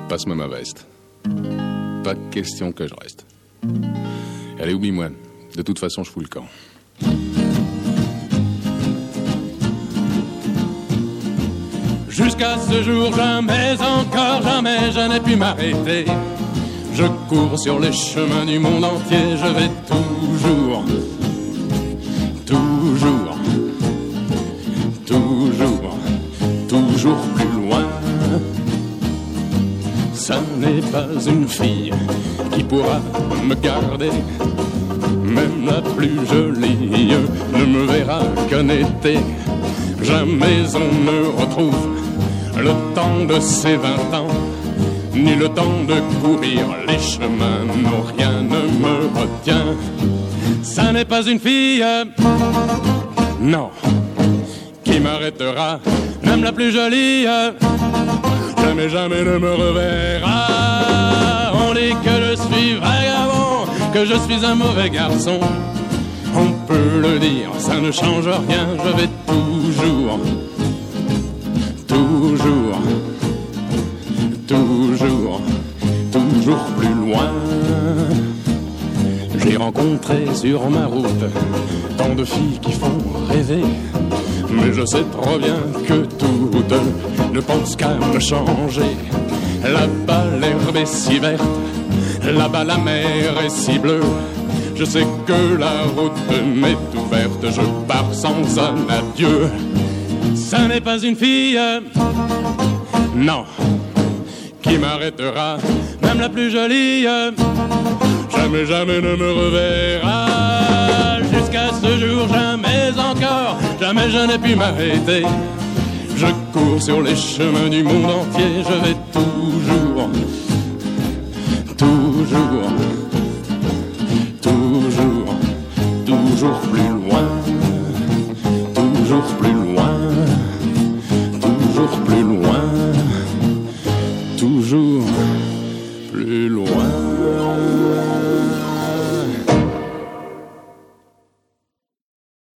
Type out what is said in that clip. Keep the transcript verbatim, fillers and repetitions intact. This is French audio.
Passe-moi ma veste. Pas question que je reste. Allez, oublie-moi. De toute façon, je fous le camp. Jusqu'à ce jour, jamais encore, jamais je n'ai pu m'arrêter. Je cours sur les chemins du monde entier, je vais toujours, toujours, toujours, toujours plus loin. Ça n'est pas une fille qui pourra me garder, même la plus jolie ne me verra qu'un été. Jamais on ne retrouve le temps de ses vingt ans, ni le temps de courir les chemins, non, rien ne me retient. Ça n'est pas une fille, non, qui m'arrêtera, même la plus jolie, jamais, jamais ne me reverra. On dit que je suis vagabond, que je suis un mauvais garçon. On peut le dire, ça ne change rien, je vais toujours, toujours, toujours, toujours plus loin. J'ai rencontré sur ma route tant de filles qui font rêver, mais je sais trop bien que toutes ne pensent qu'à me changer. Là-bas l'herbe est si verte, là-bas la mer est si bleue. Je sais que la route m'est ouverte, je pars sans un adieu. Ça n'est pas une fille, non, qui m'arrêtera, même la plus jolie, jamais, jamais ne me reverra. Jusqu'à ce jour, jamais encore, jamais je n'ai pu m'arrêter. Je cours sur les chemins du monde entier, je vais toujours, toujours, toujours, toujours plus loin, toujours plus loin, toujours plus loin, toujours plus loin.